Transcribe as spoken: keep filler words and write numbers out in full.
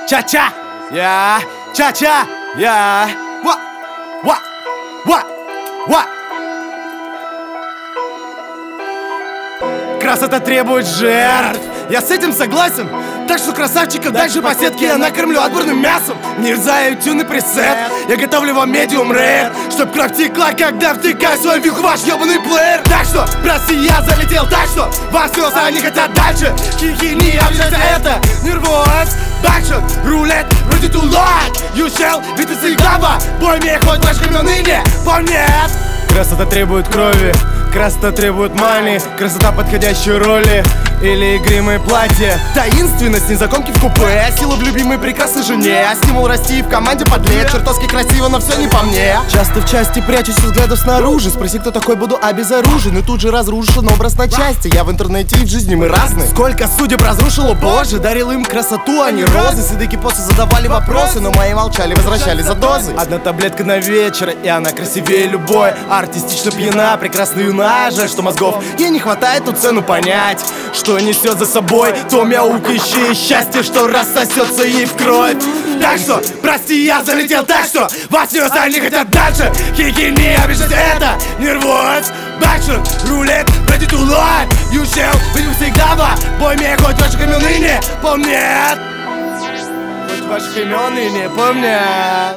Ча-ча, я, ча-ча, я, ва, ва, ва, ва. Красота требует жертв, я с этим согласен. Так что красавчиков дальше по сетке я накормлю отборным мясом. Не взяю тюн и пресет, я готовлю вам медиум рэр, чтоб кровь текла, когда втыкаю свой вьюх в ваш ебаный плеер. Так что, прости, я залетел, так что вас слезы, они хотят дальше. Хихи, не обижайся, это нервоз. Бакшот, рулет, ready to lock. You shall, ведь ты всегда бой мне хоть ваш времен ныне помнят. Красота требует крови, красота требует мани, красота подходящей роли или игримое платье. Таинственность, незнакомки в купе, сила в любимой прекрасной жене, стимул расти в команде подлет. Чертовски красиво, но все не по мне. Часто в части прячусь взглядов снаружи. Спроси, кто такой, буду обезоружен. И тут же разрушен образ на части. Я в интернете и в жизни, мы разные. Сколько судеб разрушил, о боже, дарил им красоту, а не розы. Сыдыки после задавали вопросы, но мои молчали, возвращали за дозы. Одна таблетка на вечер, и она красивее любой. Артистично пьяна, прекрасная юна. Жаль, что мозгов ей не хватает ту цену понять, что несет за собой то мяукающее счастье, что рассосется ей в кровь. Так что, прости, я залетел, так что вас не остальные хотят дальше. Хихи, не обижайся, это нервоз. Бакшот, рулет, ready to lock. You shall, ведь вы всегда бой мне хоть ваших имен и не помнят. Хоть ваших имен и не помнят.